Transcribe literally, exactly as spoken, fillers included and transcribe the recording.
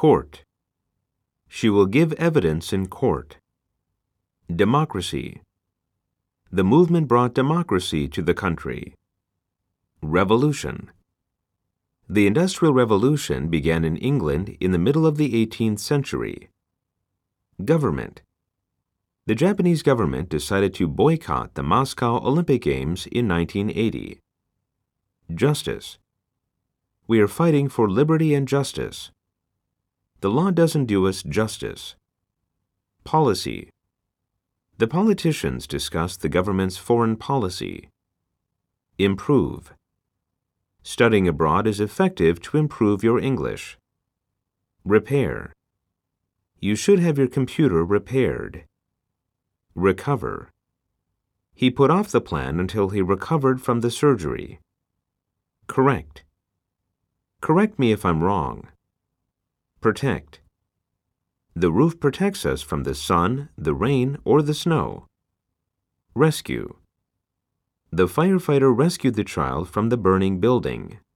Court. She will give evidence in court. Democracy. The movement brought democracy to the country. Revolution. The Industrial Revolution began in England in the middle of the eighteenth century. Government. The Japanese government decided to boycott the Moscow Olympic Games in nineteen eighty. Justice. We are fighting for liberty and justice. The law doesn't do us justice. Policy. The politicians discuss the government's foreign policy. Improve. Studying abroad is effective to improve your English. Repair. You should have your computer repaired. Recover. He put off the plan until he recovered from the surgery. Correct. Correct me if I'm wrong. Protect. The roof protects us from the sun, the rain, or the snow. Rescue. The firefighter rescued the child from the burning building.